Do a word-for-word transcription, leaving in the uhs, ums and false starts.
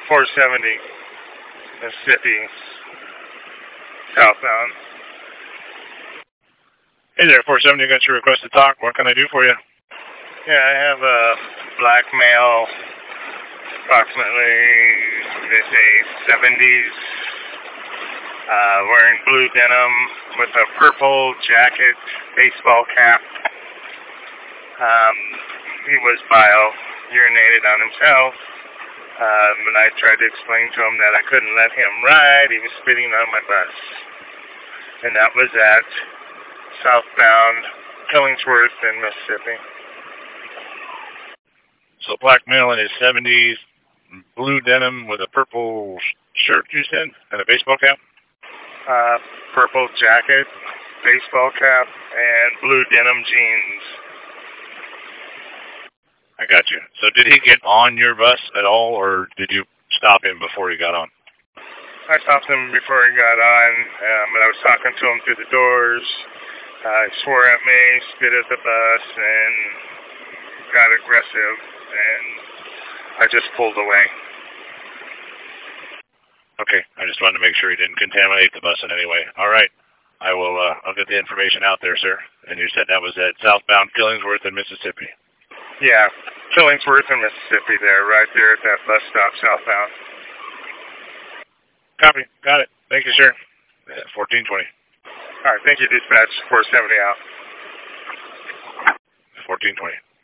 four seventy, Mississippi, southbound. Hey there, four seventy, you got your request to talk. What can I do for you? Yeah, I have a black male, approximately, they say, seventies, uh, wearing blue denim with a purple jacket, baseball cap. Um, he was bio-urinated on himself. Um, and I tried to explain to him that I couldn't let him ride. He was spitting on my bus. And that was at southbound Killingsworth in Mississippi. So black male in his seventies, blue denim with a purple shirt, you said, and a baseball cap? Uh, purple jacket, baseball cap, and blue denim jeans. I got you. So did he get on your bus at all, or did you stop him before he got on? I stopped him before he got on, um, and I was talking to him through the doors. Uh, he swore at me, spit at the bus, and got aggressive, and I just pulled away. Okay, I just wanted to make sure he didn't contaminate the bus in any way. All right, I will. Uh, I'll get the information out there, sir. And you said that was at southbound Killingsworth in Mississippi. Yeah, Killingsworth in Mississippi there, right there at that bus stop southbound. Copy. Got it. Thank you, sir. fourteen twenty. All right, thank you, dispatch. four seventy out. fourteen twenty.